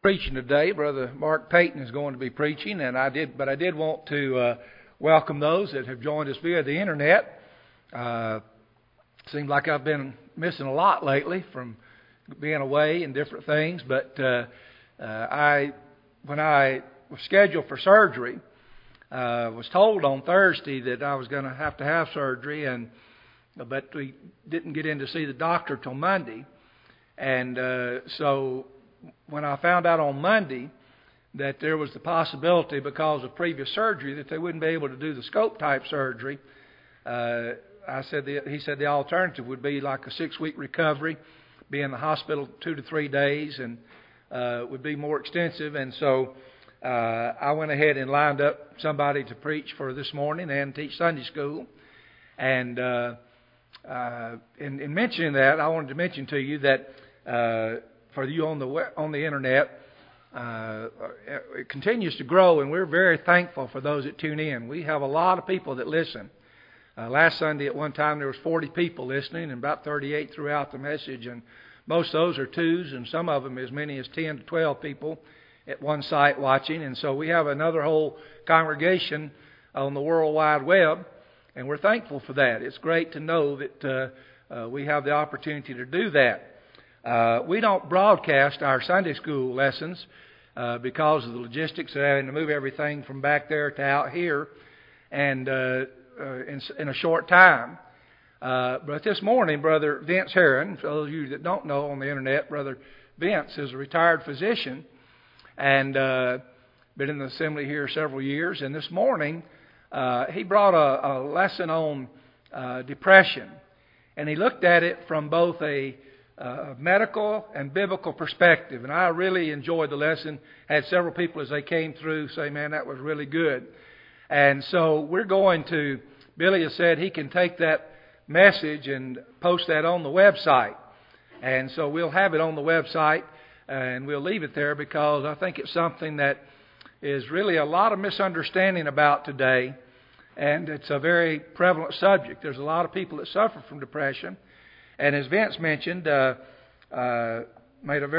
preaching today. Brother Mark Payton is going to be preaching, and I did want to welcome those that have joined us via the internet. Seems like I've been missing a lot lately from being away and different things, but when I was scheduled for surgery, was told on Thursday that I was going to have surgery, but we didn't get in to see the doctor till Monday, and so when I found out on Monday that there was the possibility, because of previous surgery, that they wouldn't be able to do the scope type surgery, he said the alternative would be like a 6-week recovery, be in the hospital 2 to 3 days, and would be more extensive. And so I went ahead and lined up somebody to preach for this morning and teach Sunday school. And in mentioning that, I wanted to mention to you that for you on the internet, it continues to grow, and we're very thankful for those that tune in. We have a lot of people that listen. Last Sunday at one time there was 40 people listening, and about 38 throughout the message, and most of those are twos, and some of them as many as 10 to 12 people at one site watching. And so we have another whole congregation on the World Wide Web, and we're thankful for that. It's great to know that we have the opportunity to do that. We don't broadcast our Sunday school lessons because of the logistics of having to move everything from back there to out here, and in a short time. But this morning, Brother Vince Herron, for those of you that don't know on the internet, Brother Vince is a retired physician and been in the assembly here several years. And this morning, he brought a lesson on depression, and he looked at it from both a medical and biblical perspective. And I really enjoyed the lesson. Had several people as they came through say, "Man, that was really good." And so we're going to, Billy has said he can take that message and post that on the website. And so we'll have it on the website, and we'll leave it there because I think it's something that is really a lot of misunderstanding about today. And it's a very prevalent subject. There's a lot of people that suffer from depression. And as Vince mentioned, made a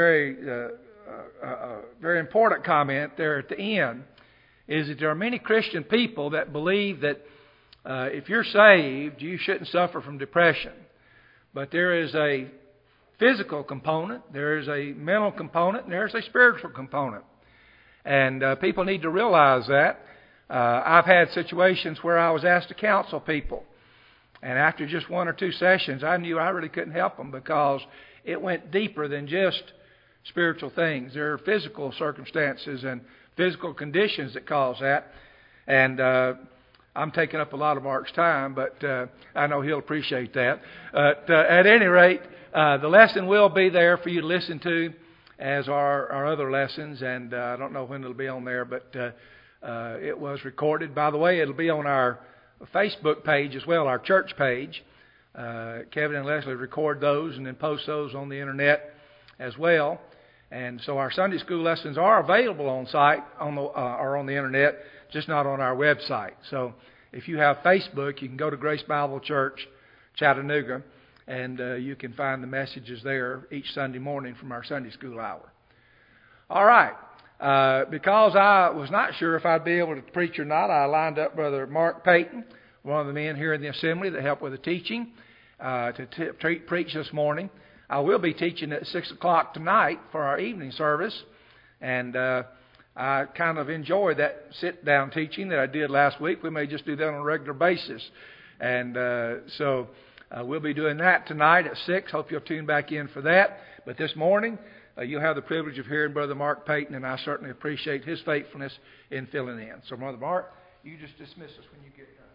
very important comment there at the end, is that there are many Christian people that believe that if you're saved, you shouldn't suffer from depression. But there is a physical component, there is a mental component, and there's a spiritual component. And people need to realize that. I've had situations where I was asked to counsel people. And after just 1 or 2 sessions, I knew I really couldn't help them because it went deeper than just spiritual things. There are physical circumstances and physical conditions that cause that. And I'm taking up a lot of Mark's time, but I know he'll appreciate that. At any rate, the lesson will be there for you to listen to, as are our other lessons. And I don't know when it'll be on there, but it was recorded. By the way, it'll be on our Facebook page as well, our church page. Kevin and Leslie record those and then post those on the internet as well. And so our Sunday school lessons are available on site or on the internet, just not on our website. So if you have Facebook, you can go to Grace Bible Church, Chattanooga, and you can find the messages there each Sunday morning from our Sunday school hour. All right. Because I was not sure if I'd be able to preach or not, I lined up Brother Mark Payton, one of the men here in the assembly that helped with the teaching, to preach this morning. I will be teaching at 6 o'clock tonight for our evening service, and I kind of enjoyed that sit-down teaching that I did last week. We may just do that on a regular basis, and so we'll be doing that tonight at 6. Hope you'll tune back in for that. But this morning, you'll have the privilege of hearing Brother Mark Payton, and I certainly appreciate his faithfulness in filling in. So, Brother Mark, you just dismiss us when you get done.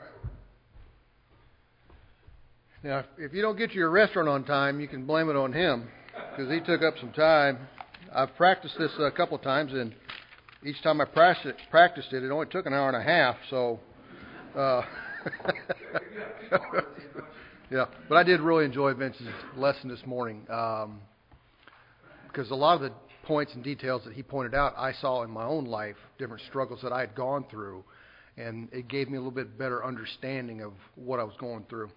Now, if you don't get to your restaurant on time, you can blame it on him, because he took up some time. I've practiced this a couple of times, and each time I practiced it, it only took an hour and a half. So, yeah. But I did really enjoy Vince's lesson this morning, because a lot of the points and details that he pointed out, I saw in my own life, different struggles that I had gone through, and it gave me a little bit better understanding of what I was going through.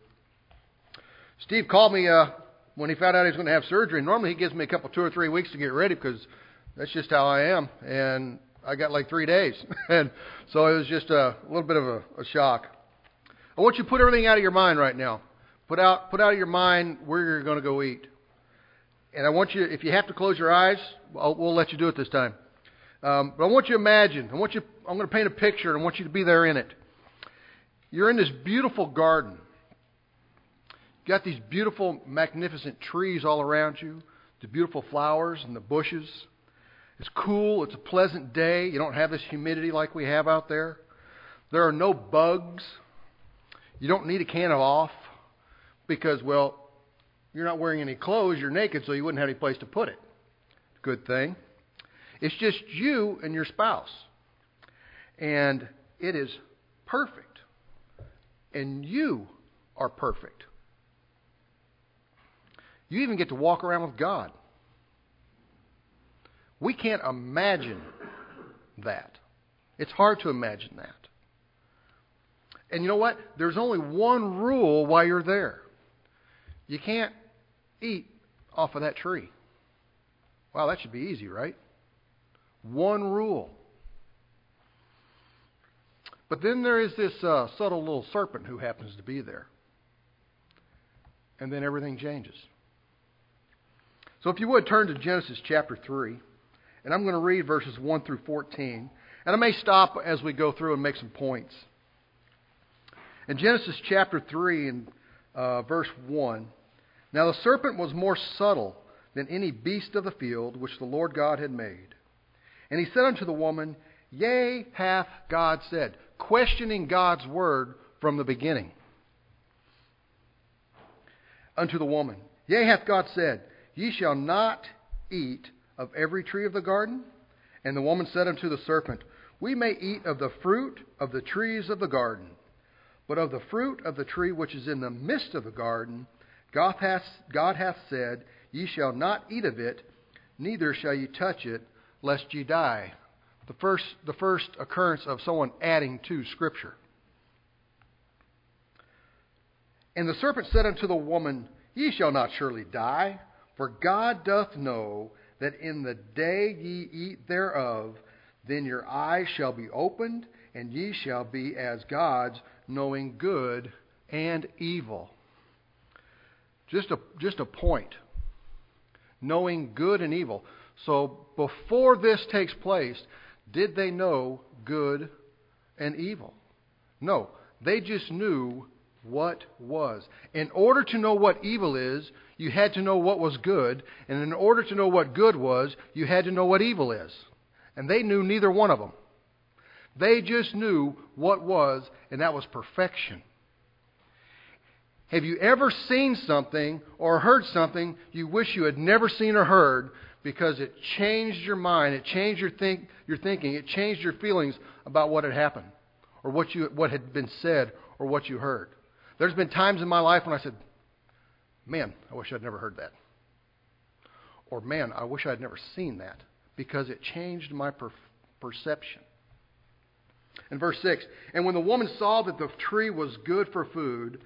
Steve called me when he found out he was going to have surgery. Normally he gives me a couple, 2 or 3 weeks to get ready because That's just how I am. And I got like 3 days. And so it was just a little bit of a shock. I want you to put everything out of your mind right now. Put out of your mind where you're going to go eat. And I want you, if you have to close your eyes, we'll let you do it this time. But I want you to imagine. I'm going to paint a picture, and I want you to be there in it. You're in this beautiful garden. You've got these beautiful, magnificent trees all around you, the beautiful flowers and the bushes. It's cool. It's a pleasant day. You don't have this humidity like we have out there. There are no bugs. You don't need a can of off because, well, you're not wearing any clothes. You're naked, so you wouldn't have any place to put it. Good thing. It's just you and your spouse. And it is perfect. And you are perfect. You even get to walk around with God. We can't imagine that. It's hard to imagine that. And you know what? There's only one rule while you're there. You can't eat off of that tree. Wow, that should be easy, right? One rule. But then there is this subtle little serpent who happens to be there. And then everything changes. So if you would, turn to Genesis chapter 3. And I'm going to read verses 1 through 14. And I may stop as we go through and make some points. In Genesis chapter 3 and verse 1, now the serpent was more subtle than any beast of the field which the Lord God had made. And he said unto the woman, Yea, hath God said, questioning God's word from the beginning. Unto the woman, Yea, hath God said, Ye shall not eat of every tree of the garden? And the woman said unto the serpent, We may eat of the fruit of the trees of the garden. But of the fruit of the tree which is in the midst of the garden, God hath said, Ye shall not eat of it, neither shall ye touch it, lest ye die. The first occurrence of someone adding to Scripture. And the serpent said unto the woman, Ye shall not surely die, for God doth know that in the day ye eat thereof, then your eyes shall be opened, and ye shall be as gods, knowing good and evil. Just a point. Knowing good and evil. So before this takes place, did they know good and evil? No. They just knew what was. In order to know what evil is, you had to know what was good. And in order to know what good was, you had to know what evil is. And they knew neither one of them. They just knew what was, and that was perfection. Have you ever seen something or heard something you wish you had never seen or heard because it changed your mind, it changed your thinking, it changed your feelings about what had happened or what had been said or what you heard? There's been times in my life when I said, man, I wish I'd never heard that. Or man, I wish I'd never seen that because it changed my perception. In verse 6, and when the woman saw that the tree was good for food,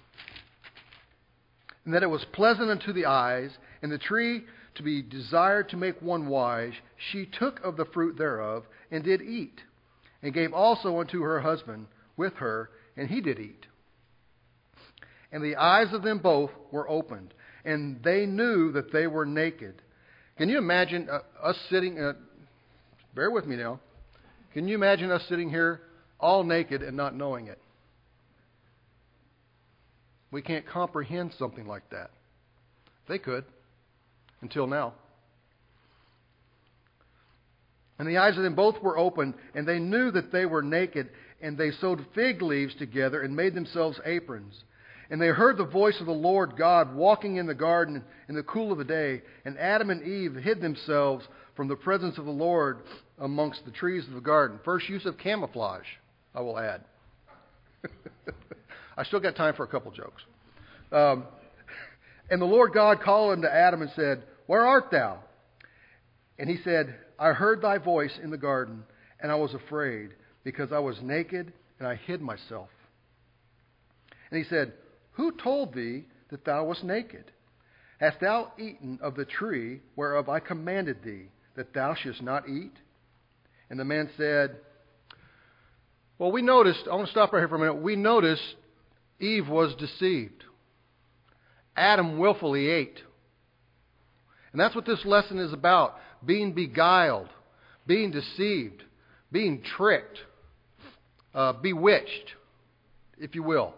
and that it was pleasant unto the eyes, and the tree to be desired to make one wise, she took of the fruit thereof, and did eat, and gave also unto her husband with her, and he did eat. And the eyes of them both were opened, and they knew that they were naked. Can you imagine us sitting, bear with me now, can you imagine us sitting here all naked and not knowing it? We can't comprehend something like that. They could, until now. And the eyes of them both were opened, and they knew that they were naked, and they sewed fig leaves together and made themselves aprons. And they heard the voice of the Lord God walking in the garden in the cool of the day, and Adam and Eve hid themselves from the presence of the Lord amongst the trees of the garden. First use of camouflage, I will add. I still got time for a couple jokes. And the Lord God called unto Adam and said, Where art thou? And he said, I heard thy voice in the garden, and I was afraid, because I was naked, and I hid myself. And he said, Who told thee that thou wast naked? Hast thou eaten of the tree whereof I commanded thee, that thou shouldst not eat? And the man said, well, we noticed, I want to stop right here for a minute. We noticed Eve was deceived. Adam willfully ate. And that's what this lesson is about. Being beguiled, being deceived, being tricked, bewitched, if you will.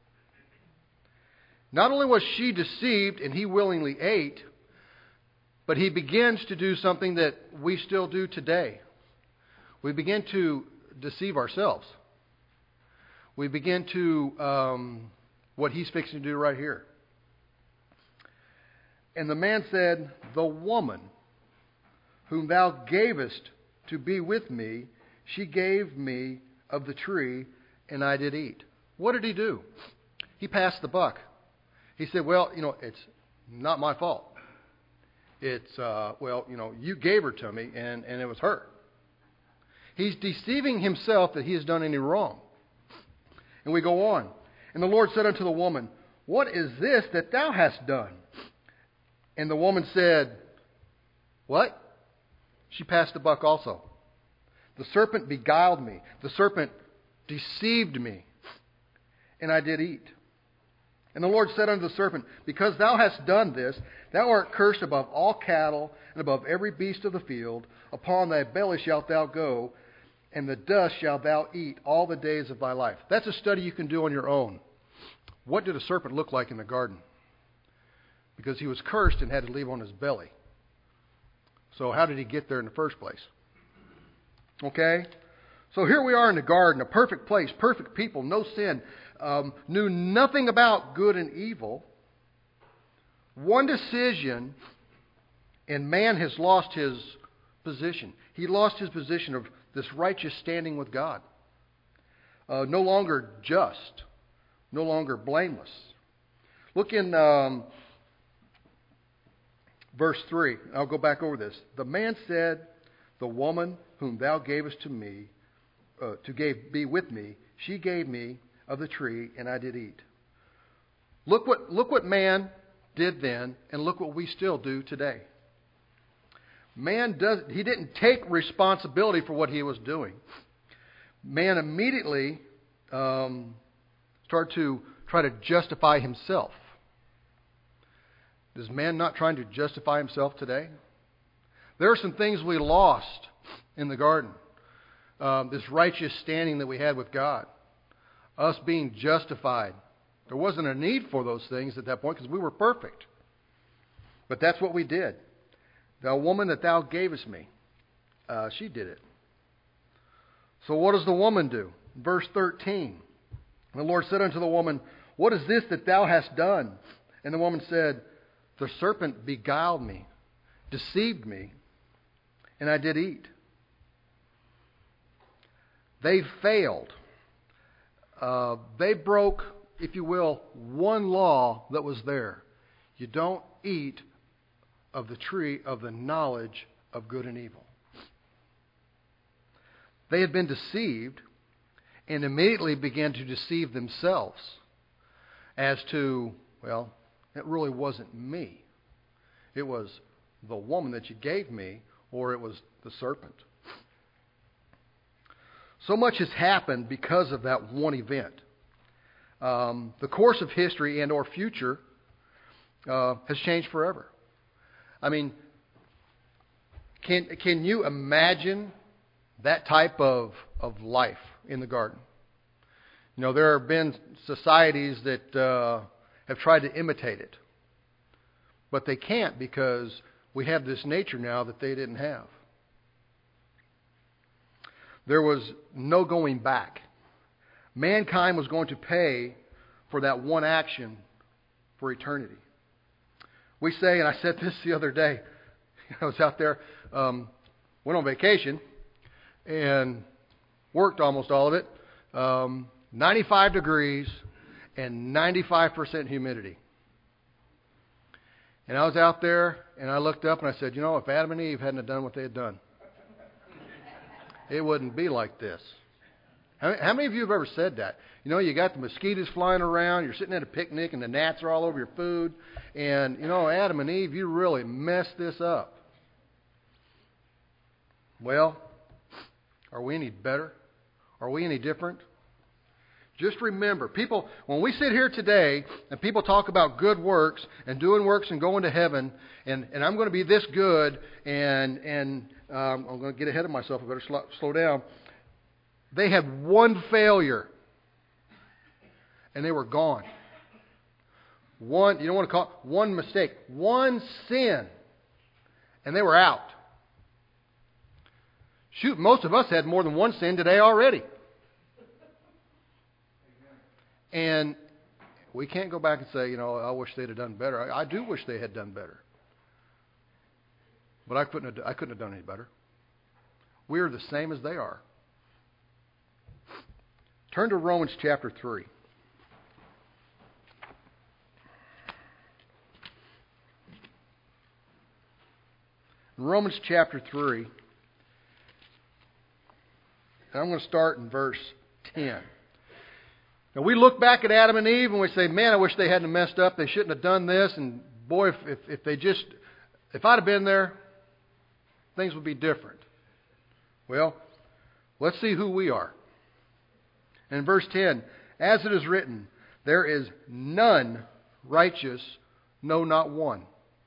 Not only was she deceived and he willingly ate, but he begins to do something that we still do today. We begin to deceive ourselves. We begin to, what he's fixing to do right here. And the man said, the woman whom thou gavest to be with me, she gave me of the tree, and I did eat. What did he do? He passed the buck. He said, well, it's not my fault. It's, you gave her to me, and it was her. He's deceiving himself that he has done any wrong. And we go on. And the Lord said unto the woman, what is this that thou hast done? And the woman said, what? She passed the buck also. The serpent beguiled me. The serpent deceived me. And I did eat. And the Lord said unto the serpent, because thou hast done this, thou art cursed above all cattle and above every beast of the field. Upon thy belly shalt thou go, and the dust shalt thou eat all the days of thy life. That's a study you can do on your own. What did a serpent look like in the garden? Because he was cursed and had to leave on his belly. So how did he get there in the first place? Okay? So here we are in the garden, a perfect place, perfect people, no sin, knew nothing about good and evil. One decision, and man has lost his position. He lost his position of this righteous standing with God. No longer just, no longer blameless. Look in verse 3. I'll go back over this. The man said, the woman whom thou gavest to me, be with me, she gave me of the tree, and I did eat. Look what man did then, and look what we still do today. He didn't take responsibility for what he was doing. Man immediately started to try to justify himself. Is man not trying to justify himself today? There are some things we lost in the garden. This righteous standing that we had with God. Us being justified. There wasn't a need for those things at that point because we were perfect. But that's what we did. The woman that thou gavest me, she did it. So what does the woman do? Verse 13. And the Lord said unto the woman, what is this that thou hast done? And the woman said, the serpent beguiled me, deceived me, and I did eat. They failed. They broke, if you will, one law that was there. You don't eat of the tree of the knowledge of good and evil. They had been deceived and immediately began to deceive themselves as to, well, it really wasn't me. It was the woman that you gave me, or it was the serpent. So much has happened because of that one event. The course of history and or future has changed forever. I mean, can you imagine that type of life in the garden? There have been societies that have tried to imitate it. But they can't because we have this nature now that they didn't have. There was no going back. Mankind was going to pay for that one action for eternity. We say, and I said this the other day, I was out there, went on vacation, and worked almost all of it. 95 degrees and 95% humidity. And I was out there, and I looked up, and I said, if Adam and Eve hadn't have done what they had done, it wouldn't be like this. How many of you have ever said that? You got the mosquitoes flying around, you're sitting at a picnic, and the gnats are all over your food, and, Adam and Eve, you really messed this up. Well, are we any better? Are we any different? Just remember, people, when we sit here today and people talk about good works and doing works and going to heaven, and I'm going to be this good, and I'm going to get ahead of myself. I better slow down. They had one failure, and they were gone. One, you don't want to call it one mistake, one sin, and they were out. Shoot, most of us had more than one sin today already. And we can't go back and say, I wish they'd have done better. I do wish they had done better. But I couldn't have done any better. We are the same as they are. Turn to Romans chapter 3. In Romans chapter 3, and I'm going to start in verse 10. Now, we look back at Adam and Eve and we say, man, I wish they hadn't messed up. They shouldn't have done this. And boy, if I'd have been there, things would be different. Well, let's see who we are. In verse 10, as it is written, there is none righteous, no, not one.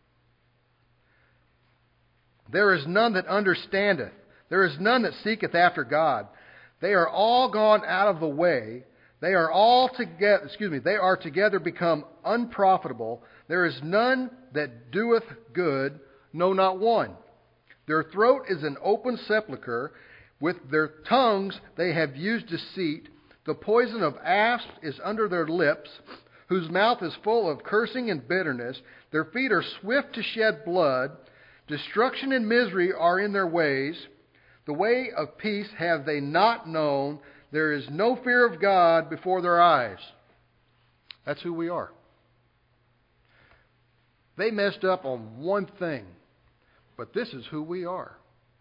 There is none that understandeth. There is none that seeketh after God. They are all gone out of the way. They are together become unprofitable. There is none that doeth good, no, not one. Their throat is an open sepulchre. With their tongues they have used deceit. The poison of asps is under their lips, whose mouth is full of cursing and bitterness. Their feet are swift to shed blood. Destruction and misery are in their ways. The way of peace have they not known. There is no fear of God before their eyes. That's who we are. They messed up on one thing, but this is who we are.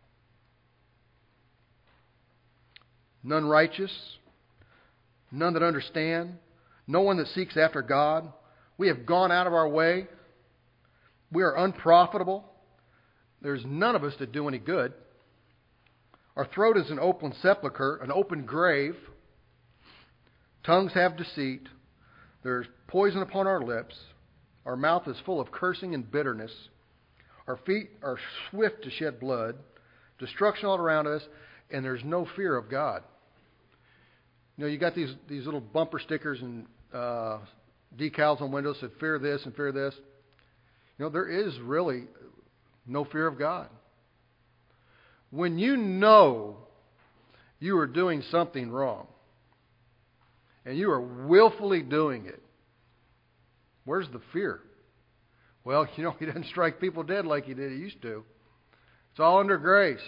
None righteous, none that understand, no one that seeks after God. We have gone out of our way. We are unprofitable. There's none of us that do any good. Our throat is an open sepulchre, an open grave. Tongues have deceit. There's poison upon our lips. Our mouth is full of cursing and bitterness. Our feet are swift to shed blood. Destruction all around us, and there's no fear of God. You got these little bumper stickers and decals on windows that fear this and fear this. There is really no fear of God. When you know you are doing something wrong, and you are willfully doing it, where's the fear? Well, He doesn't strike people dead like He used to. It's all under grace.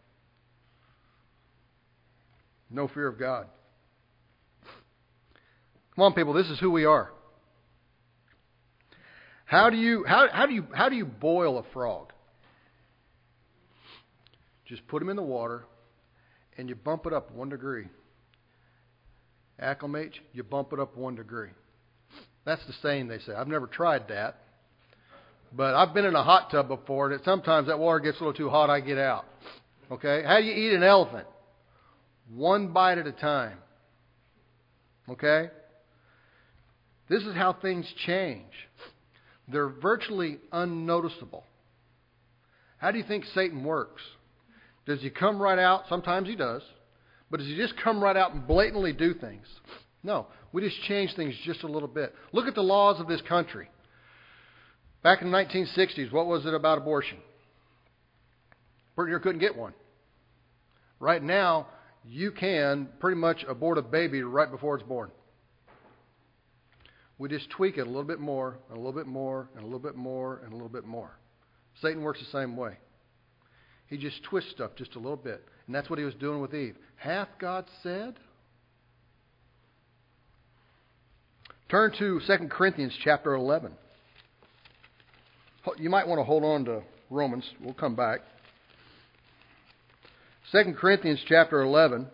No fear of God. Come on, people, this is who we are. How do you boil a frog? Just put them in the water, and you bump it up 1 degree. Acclimate, you bump it up 1 degree. That's the saying they say. I've never tried that. But I've been in a hot tub before, and sometimes that water gets a little too hot, I get out. Okay? How do you eat an elephant? 1 bite at a time. Okay? This is how things change. They're virtually unnoticeable. How do you think Satan works? Does he come right out? Sometimes he does. But does he just come right out and blatantly do things? No. We just change things just a little bit. Look at the laws of this country. Back in the 1960s, what was it about abortion? Pretty near couldn't get one. Right now, you can pretty much abort a baby right before it's born. We just tweak it a little bit more, and a little bit more, and a little bit more, and a little bit more. Satan works the same way. He just twists stuff just a little bit. And that's what he was doing with Eve. Hath God said? Turn to 2 Corinthians chapter 11. You might want to hold on to Romans. We'll come back. 2 Corinthians chapter 11.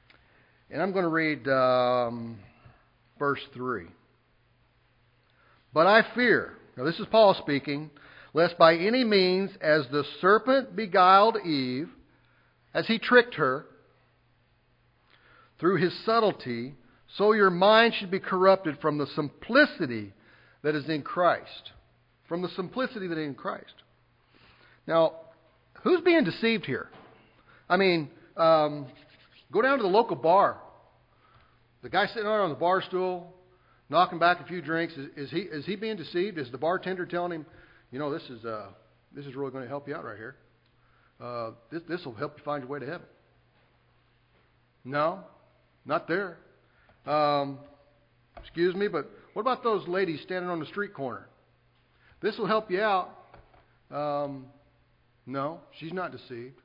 And I'm going to read verse 3. But I fear, now this is Paul speaking, lest by any means, as the serpent beguiled Eve, as he tricked her through his subtlety, so your mind should be corrupted from the simplicity that is in Christ. From the simplicity that is in Christ. Now, who's being deceived here? I mean, go down to the local bar. The guy sitting on the bar stool, knocking back a few drinks, is he being deceived? Is the bartender telling him, you know, this is really going to help you out right here. This will help you find your way to heaven. No, not there. Excuse me, but what about those ladies standing on the street corner? This will help you out. No, she's not deceived.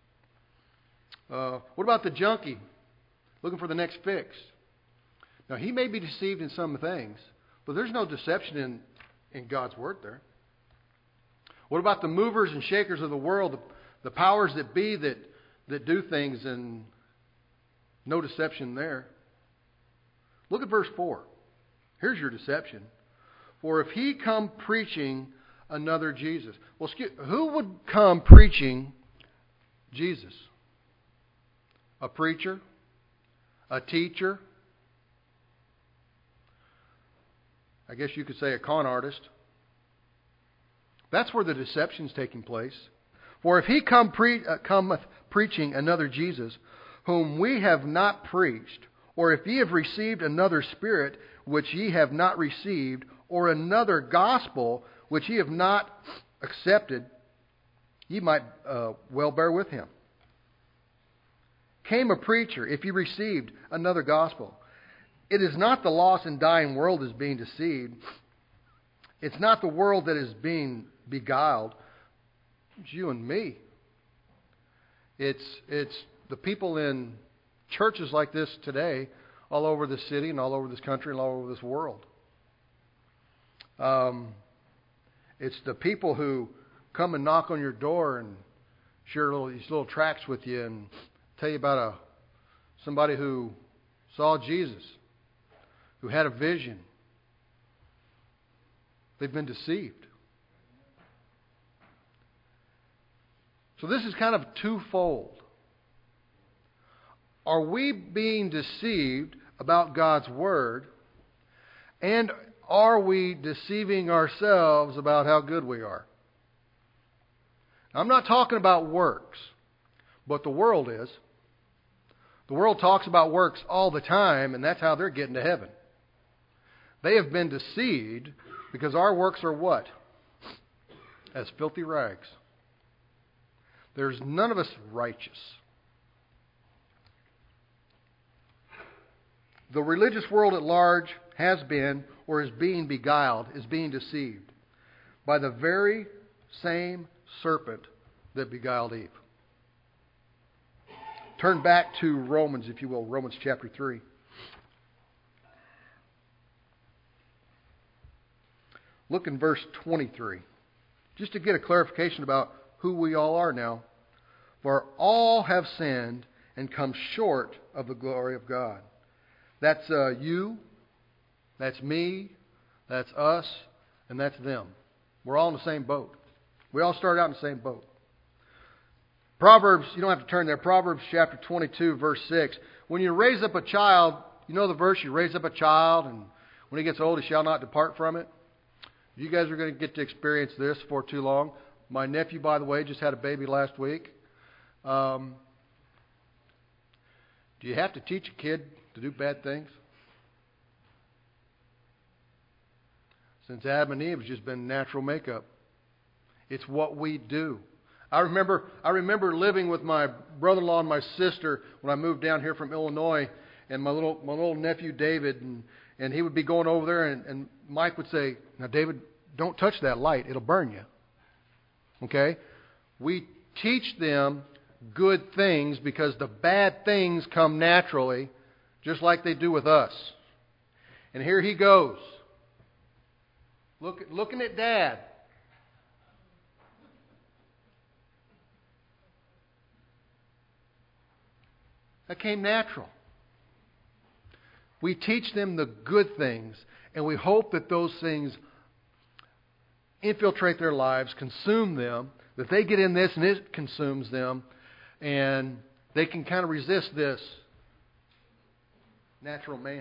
What about the junkie looking for the next fix? Now, he may be deceived in some things, but there's no deception in God's Word there. What about the movers and shakers of the world, the powers that be that do things, and no deception there? Look at verse 4. Here's your deception. For if he come preaching another Jesus. Well, who would come preaching Jesus? A preacher? A teacher? I guess you could say a con artist. That's where the deception's taking place. For if he cometh preaching another Jesus, whom we have not preached, or if ye have received another spirit which ye have not received, or another gospel which ye have not accepted, ye might well bear with him. Came a preacher, if ye received another gospel. It is not the lost and dying world is being deceived. It's not the world that is being beguiled. It's you and me. It's the people in churches like this today, all over the city and all over this country and all over this world. It's the people who come and knock on your door and share these little tracts with you and tell you about somebody who saw Jesus, who had a vision. They've been deceived. So this is kind of twofold. Are we being deceived about God's Word? And are we deceiving ourselves about how good we are? I'm not talking about works, but the world is. The world talks about works all the time, and that's how they're getting to heaven. They have been deceived because our works are what? As filthy rags. There's none of us righteous. The religious world at large has been, or is being beguiled, is being deceived by the very same serpent that beguiled Eve. Turn back to Romans, if you will, Romans chapter 3. Look in verse 23. Just to get a clarification about who we all are now. For all have sinned and come short of the glory of God. That's you, that's me, that's us, and that's them. We're all in the same boat. We all started out in the same boat. Proverbs, you don't have to turn there. Proverbs chapter 22, verse 6. When you raise up a child, you know the verse, you raise up a child, and when he gets old, he shall not depart from it. You guys are going to get to experience this for too long. My nephew, by the way, just had a baby last week. Do you have to teach a kid to do bad things? Since Adam and Eve, it's just been natural makeup. It's what we do. I remember living with my brother-in-law and my sister when I moved down here from Illinois, and my little nephew David, and he would be going over there, and Mike would say, "Now, David, don't touch that light; it'll burn you." Okay? We teach them good things because the bad things come naturally, just like they do with us. And here he goes, looking at Dad. That came natural. We teach them the good things, and we hope that those things infiltrate their lives, consume them, that they get in this and it consumes them, and they can kind of resist this natural man.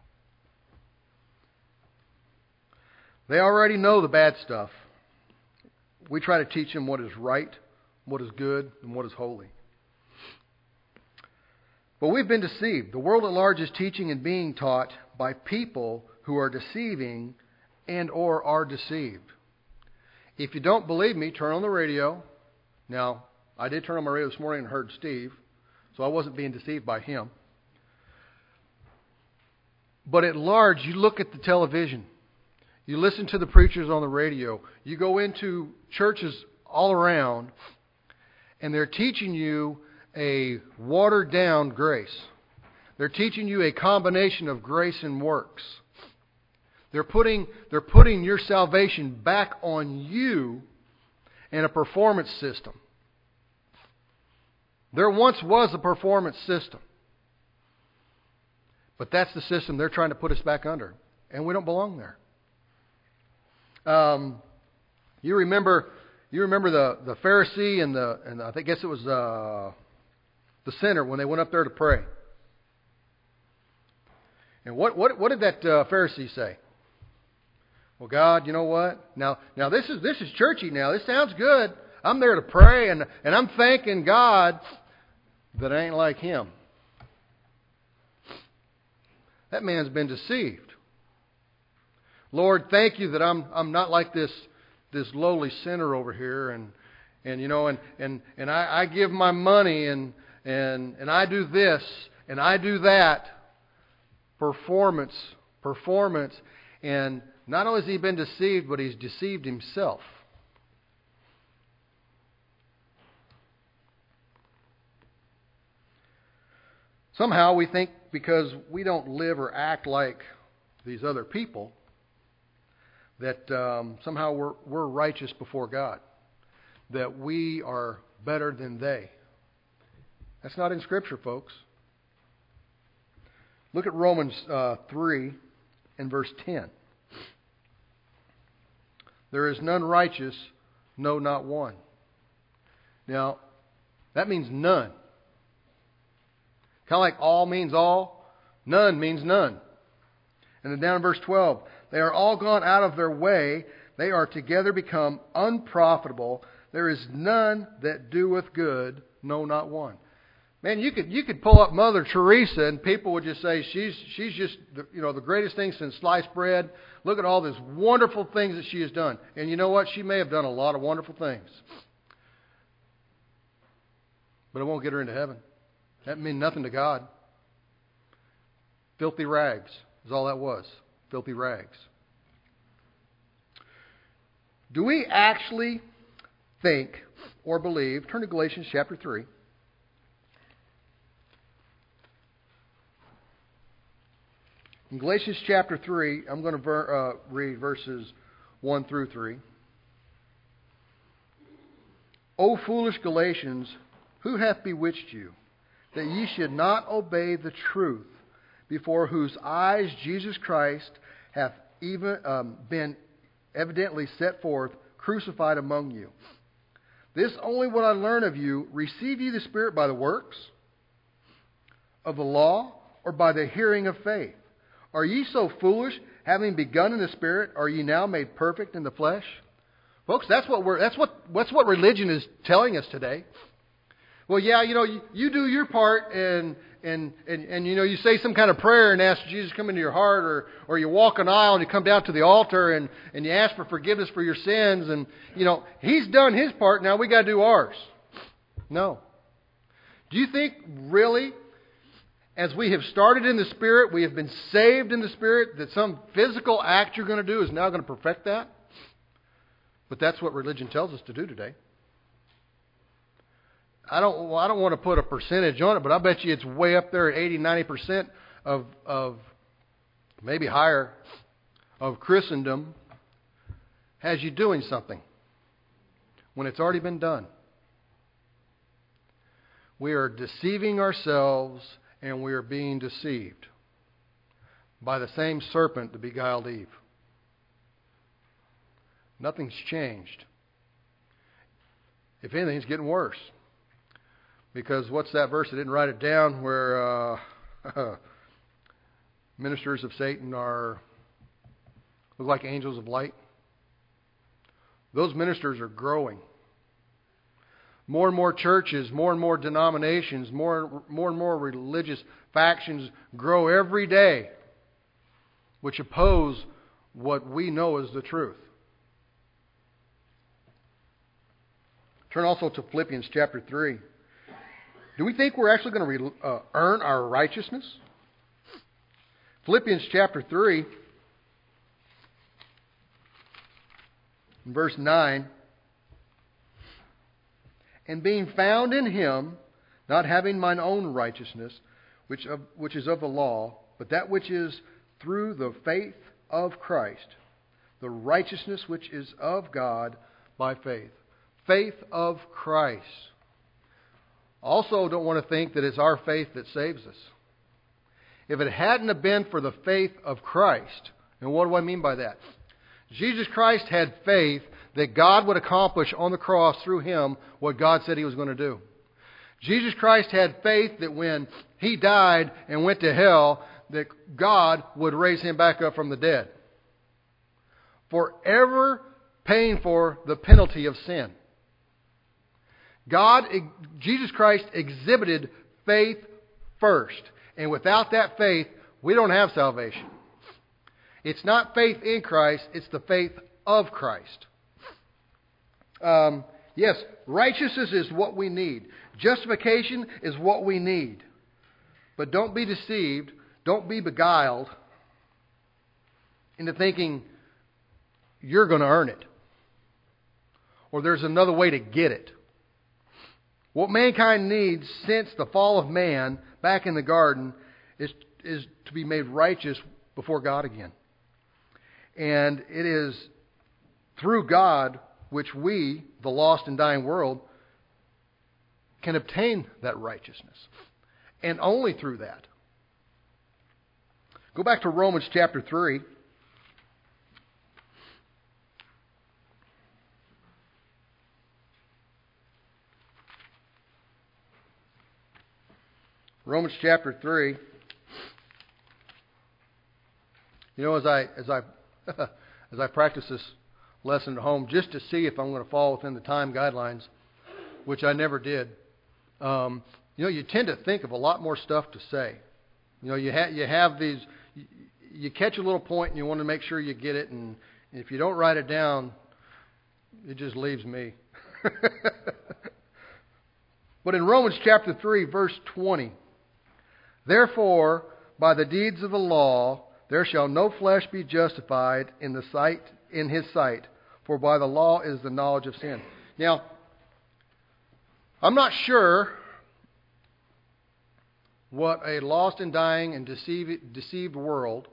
They already know the bad stuff. We try to teach them what is right, what is good, and what is holy. But we've been deceived. The world at large is teaching and being taught by people who are deceiving and or are deceived. If you don't believe me, turn on the radio. Now, I did turn on my radio this morning and heard Steve, so I wasn't being deceived by him. But at large, you look at the television. You listen to the preachers on the radio. You go into churches all around, and they're teaching you a watered-down grace. They're teaching you a combination of grace and works. They're putting your salvation back on you in a performance system. There once was a performance system. But that's the system they're trying to put us back under. And we don't belong there. You remember the Pharisee and I guess it was the sinner when they went up there to pray. And what did that Pharisee say? Well, God, you know what? Now this is churchy now. This sounds good. I'm there to pray and I'm thanking God that I ain't like him. That man's been deceived. Lord, thank you that I'm not like this lowly sinner over here, and you know, and I give my money and I do this and I do that. Performance, and not only has he been deceived, but he's deceived himself. Somehow we think because we don't live or act like these other people that somehow we're righteous before God, that we are better than they. That's not in Scripture, folks. Look at Romans 3 and verse 10. There is none righteous, no, not one. Now, that means none. Kind of like all means all, none means none. And then down in verse 12, they are all gone out of their way. They are together become unprofitable. There is none that doeth good, no, not one. Man, you could pull up Mother Teresa and people would just say she's just the greatest thing since sliced bread. Look at all these wonderful things that she has done. And you know what? She may have done a lot of wonderful things. But it won't get her into heaven. That means nothing to God. Filthy rags is all that was. Filthy rags. Do we actually think or believe? Turn to Galatians chapter 3. In Galatians chapter 3, I'm going to read verses 1 through 3. O foolish Galatians, who hath bewitched you, that ye should not obey the truth, before whose eyes Jesus Christ hath even been evidently set forth, crucified among you? This only would I learn of you, receive ye the Spirit by the works of the law, or by the hearing of faith? Are ye so foolish, having begun in the Spirit, are ye now made perfect in the flesh? Folks, that's what religion is telling us today. Well, yeah, you do your part and you say some kind of prayer and ask Jesus to come into your heart, or you walk an aisle and you come down to the altar and you ask for forgiveness for your sins, and He's done His part, now we got to do ours. No. Do you think really, as we have started in the Spirit, we have been saved in the Spirit, that some physical act you're going to do is now going to perfect that? But that's what religion tells us to do today. I don't want to put a percentage on it, but I bet you it's way up there at 80-90% of maybe higher of Christendom has you doing something when it's already been done. We are deceiving ourselves, and we are being deceived by the same serpent that beguiled Eve. Nothing's changed. If anything, it's getting worse. Because what's that verse? I didn't write it down where ministers of Satan look like angels of light. Those ministers are growing. More and more churches, more and more denominations, more and more religious factions grow every day, which oppose what we know is the truth. Turn also to Philippians chapter 3. Do we think we're actually going to earn our righteousness? Philippians chapter 3, verse 9. And being found in Him, not having mine own righteousness, which is of the law, but that which is through the faith of Christ, the righteousness which is of God by faith. Faith of Christ. Also, don't want to think that it's our faith that saves us. If it hadn't have been for the faith of Christ, and what do I mean by that? Jesus Christ had faith that God would accomplish on the cross through Him what God said He was going to do. Jesus Christ had faith that when He died and went to hell, that God would raise Him back up from the dead, forever paying for the penalty of sin. Jesus Christ exhibited faith first. And without that faith, we don't have salvation. It's not faith in Christ, it's the faith of Christ. Yes, righteousness is what we need. Justification is what we need. But don't be deceived, don't be beguiled into thinking you're going to earn it, or there's another way to get it. What mankind needs since the fall of man back in the garden is to be made righteous before God again. And it is through God which we, the lost and dying world, can obtain that righteousness. And only through that. Go back to Romans chapter 3. Romans chapter 3. You know, as I practice this lesson at home, just to see if I'm going to fall within the time guidelines, which I never did. You tend to think of a lot more stuff to say. You have these. You catch a little point and you want to make sure you get it, and if you don't write it down, it just leaves me. But in Romans chapter 3, verse 20. Therefore, by the deeds of the law, there shall no flesh be justified in His sight, for by the law is the knowledge of sin. Now, I'm not sure what a lost and dying and deceived world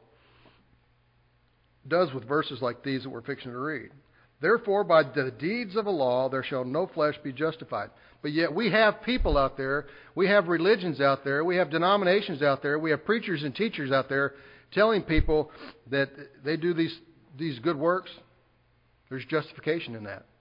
does with verses like these that we're fixing to read. Therefore, by the deeds of the law, there shall no flesh be justified. But yet we have people out there, we have religions out there, we have denominations out there, we have preachers and teachers out there telling people that they do these good works. There's justification in that.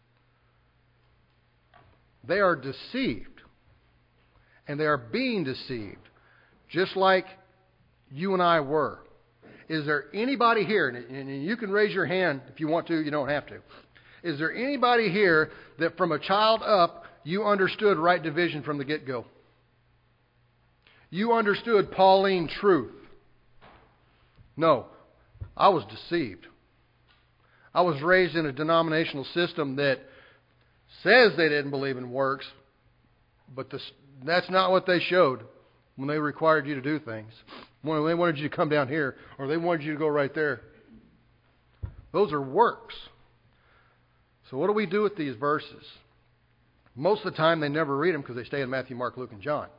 They are deceived. And they are being deceived. Just like you and I were. Is there anybody here, and you can raise your hand if you want to, you don't have to. Is there anybody here that from a child up, you understood right division from the get-go? You understood Pauline truth? No. I was deceived. I was raised in a denominational system that says they didn't believe in works, but that's not what they showed when they required you to do things. When they wanted you to come down here, or they wanted you to go right there. Those are works. So what do we do with these verses? Most of the time they never read them because they stay in Matthew, Mark, Luke, and John.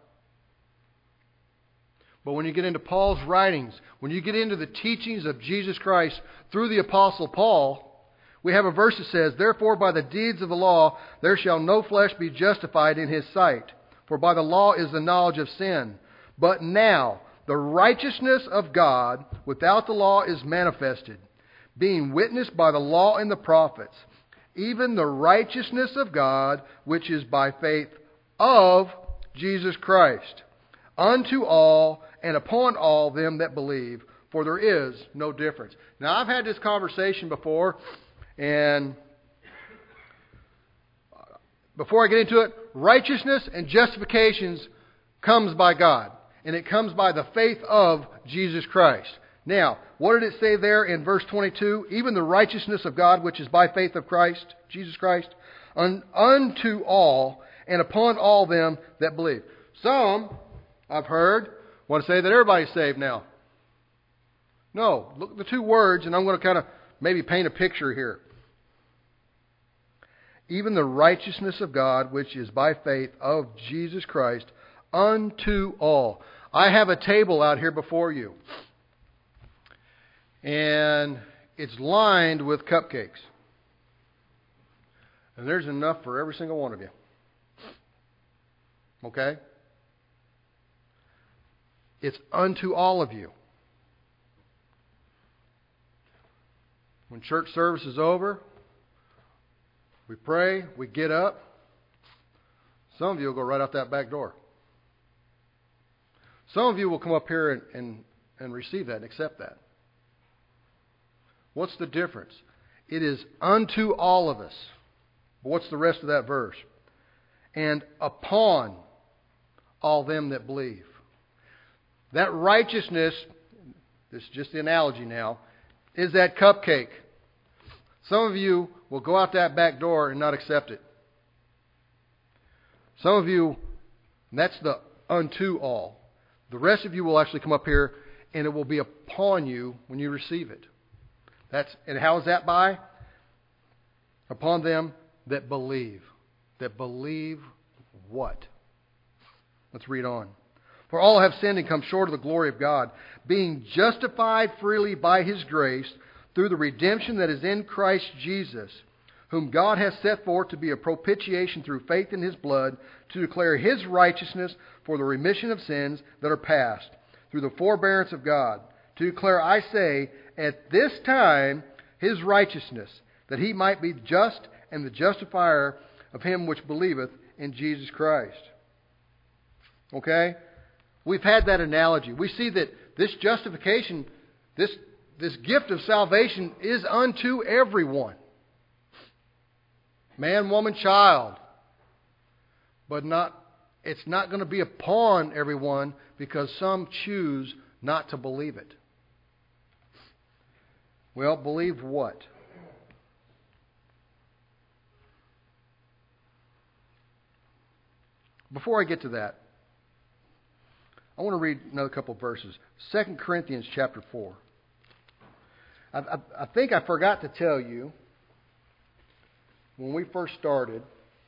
But when you get into Paul's writings, when you get into the teachings of Jesus Christ through the Apostle Paul, we have a verse that says, Therefore by the deeds of the law there shall no flesh be justified in His sight, for by the law is the knowledge of sin. But now the righteousness of God without the law is manifested, being witnessed by the law and the prophets, even the righteousness of God, which is by faith of Jesus Christ, unto all and upon all them that believe, for there is no difference. Now, I've had this conversation before, and before I get into it, righteousness and justifications comes by God, and it comes by the faith of Jesus Christ. Now, what did it say there in verse 22? Even the righteousness of God, which is by faith of Christ, Jesus Christ, unto all and upon all them that believe. Some, I've heard, want to say that everybody's saved now. No, look at the two words, and I'm going to kind of maybe paint a picture here. Even the righteousness of God, which is by faith of Jesus Christ, unto all. I have a table out here before you, and it's lined with cupcakes. And there's enough for every single one of you. Okay? It's unto all of you. When church service is over, we pray, we get up. Some of you will go right out that back door. Some of you will come up here and receive that and accept that. What's the difference? It is unto all of us. But what's the rest of that verse? And upon all them that believe. That righteousness, this is just the analogy now, is that cupcake. Some of you will go out that back door and not accept it. Some of you, that's the unto all. The rest of you will actually come up here, and it will be upon you when you receive it. And how is that by? Upon them that believe. That believe what? Let's read on. For all have sinned and come short of the glory of God, being justified freely by His grace through the redemption that is in Christ Jesus, whom God has set forth to be a propitiation through faith in His blood, to declare His righteousness for the remission of sins that are past, through the forbearance of God, to declare, I say, at this time His righteousness, that He might be just and the justifier of him which believeth in Jesus Christ. Okay? We've had that analogy. We see that this justification, this gift of salvation is unto everyone. Man, woman, child. But it's not going to be upon everyone because some choose not to believe it. Well, believe what? Before I get to that, I want to read another couple of verses. 2 Corinthians chapter 4. I think I forgot to tell you, when we first started,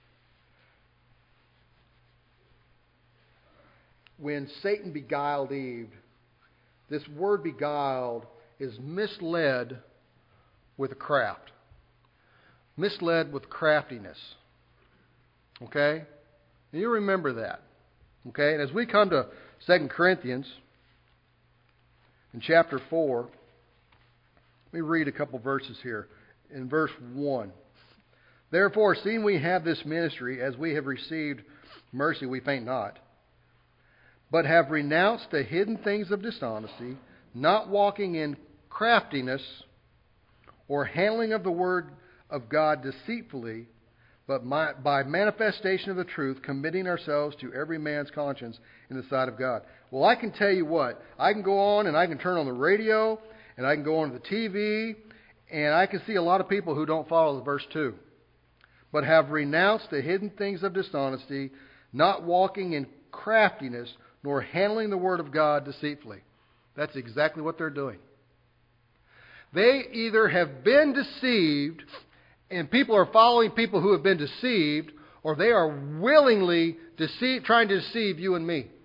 when Satan beguiled Eve, this word beguiled is misled with a craft. Misled with craftiness. Okay? And you remember that. Okay? And as we come to 2 Corinthians, in chapter 4, let me read a couple verses here. In verse 1. Therefore, seeing we have this ministry, as we have received mercy, we faint not, but have renounced the hidden things of dishonesty, not walking in craftiness or handling of the word of God deceitfully, but by manifestation of the truth, committing ourselves to every man's conscience in the sight of God. Well, I can tell you what. I can go on and I can turn on the radio, and I can go on to the TV, and I can see a lot of people who don't follow the verse 2. But have renounced the hidden things of dishonesty, not walking in craftiness, nor handling the word of God deceitfully. That's exactly what they're doing. They either have been deceived, and people are following people who have been deceived, or they are willingly trying to deceive you and me.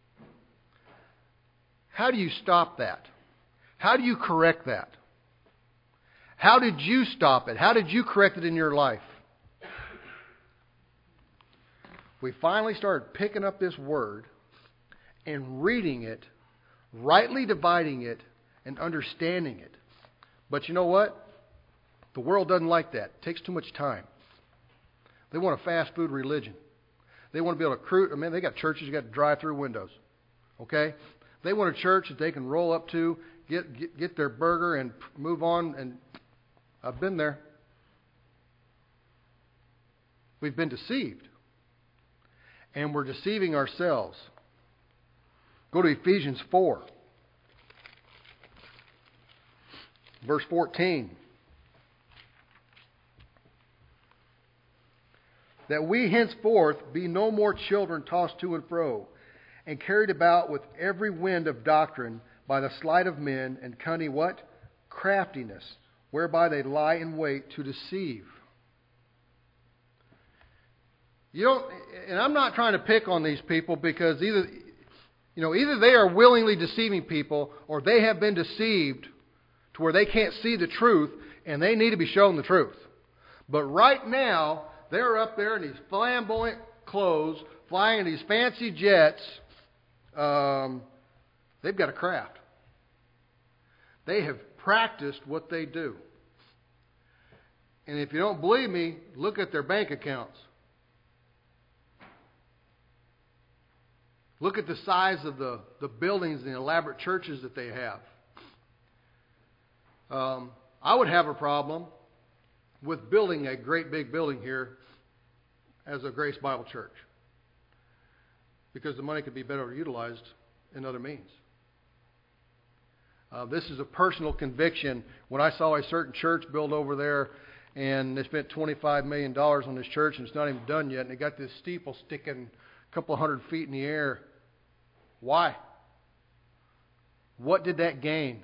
How do you stop that? How do you correct that? How did you stop it? How did you correct it in your life? We finally started picking up this word and reading it, rightly dividing it, and understanding it. But you know what? The world doesn't like that. It takes too much time. They want a fast food religion. They want to be able to recruit. I mean, they got churches, you got drive-through windows. Okay? They want a church that they can roll up to, get their burger and move on. And I've been there. We've been deceived. And we're deceiving ourselves. Go to Ephesians 4. Verse 14. That we henceforth be no more children tossed to and fro, and carried about with every wind of doctrine by the sleight of men and cunning what? Craftiness, whereby they lie in wait to deceive. You don't, and I'm not trying to pick on these people because either they are willingly deceiving people or they have been deceived to where they can't see the truth and they need to be shown the truth. But right now, they're up there in these flamboyant clothes, flying in these fancy jets. They've got a craft. They have practiced what they do. And if you don't believe me, look at their bank accounts. Look at the size of the buildings and the elaborate churches that they have. I would have a problem with building a great big building here as a Grace Bible Church, because the money could be better utilized in other means. This is a personal conviction. When I saw a certain church built over there, and they spent $25 million on this church, and it's not even done yet, and they got this steeple sticking a couple 100 feet in the air. Why? What did that gain?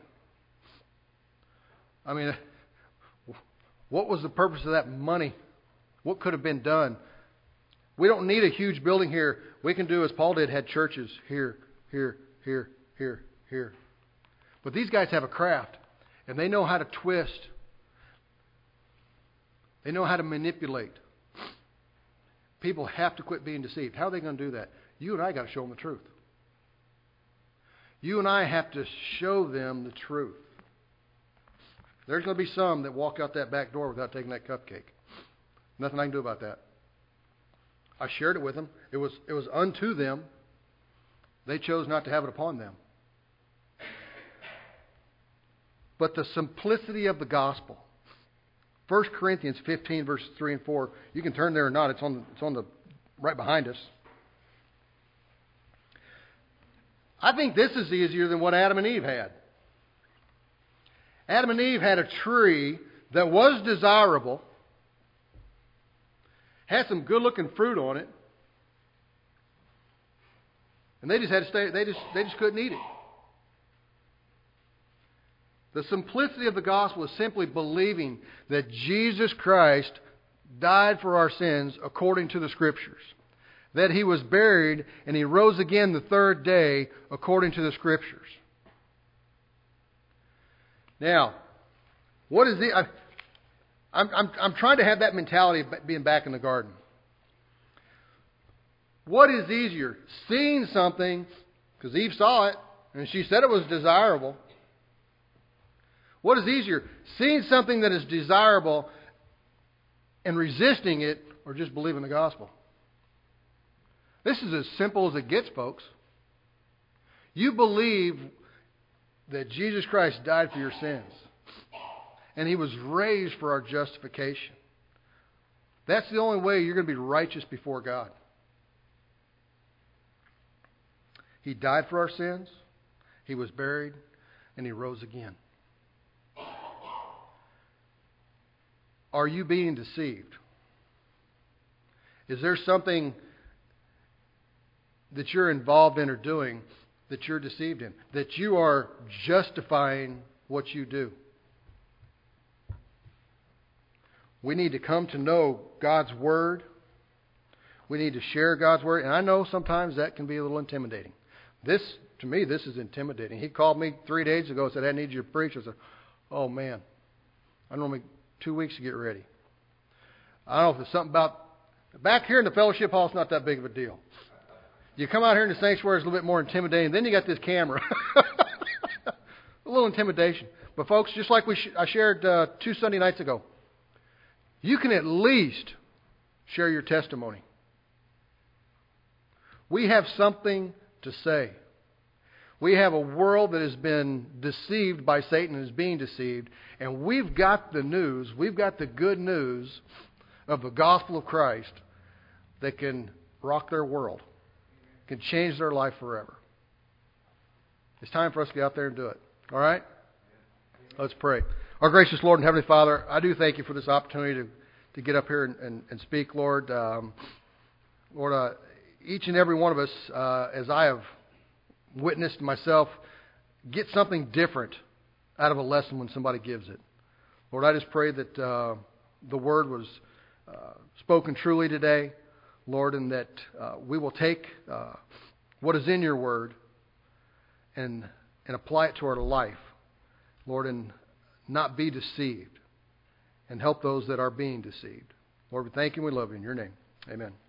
I mean, what was the purpose of that money? What could have been done? We don't need a huge building here. We can do as Paul did, had churches here, here, here, here, here. But these guys have a craft, and they know how to twist. They know how to manipulate. People have to quit being deceived. How are they going to do that? You and I got to show them the truth. You and I have to show them the truth. There's going to be some that walk out that back door without taking that cupcake. Nothing I can do about that. I shared it with them. It was unto them. They chose not to have it upon them. But the simplicity of the gospel. 1 Corinthians 15, verses 3 and 4. You can turn there or not. It's on the right behind us. I think this is easier than what Adam and Eve had. Adam and Eve had a tree that was desirable, had some good-looking fruit on it, and they just had to stay. They just couldn't eat it. The simplicity of the gospel is simply believing that Jesus Christ died for our sins according to the Scriptures, that He was buried and He rose again the third day according to the Scriptures. Now, what is the? I'm trying to have that mentality of being back in the garden. What is easier, seeing something because Eve saw it and she said it was desirable? What is easier, seeing something that is desirable and resisting it, or just believing the gospel? This is as simple as it gets, folks. You believe that Jesus Christ died for your sins, and He was raised for our justification. That's the only way you're going to be righteous before God. He died for our sins, He was buried, and He rose again. Are you being deceived? Is there something that you're involved in or doing that you're deceived in? That you are justifying what you do? We need to come to know God's Word. We need to share God's Word. And I know sometimes that can be a little intimidating. To me, this is intimidating. He called me 3 days ago and said, I need you to preach. I said, oh man, I normally 2 weeks to get ready. I don't know if there's something about... Back here in the fellowship hall, it's not that big of a deal. You come out here in the sanctuary, it's a little bit more intimidating. Then you got this camera. A little intimidation. But folks, just like I shared 2 Sunday nights ago, you can at least share your testimony. We have something to say. We have a world that has been deceived by Satan and is being deceived. And we've got the news, we've got the good news of the gospel of Christ that can rock their world, can change their life forever. It's time for us to get out there and do it. All right? Let's pray. Our gracious Lord and Heavenly Father, I do thank you for this opportunity to get up here and speak, Lord. Lord, each and every one of us, as I have witnessed myself, get something different out of a lesson when somebody gives it. Lord, I just pray that the Word was spoken truly today, Lord, and that we will take what is in your Word and apply it to our life, Lord, and not be deceived, and help those that are being deceived. Lord, we thank you and we love you in your name. Amen.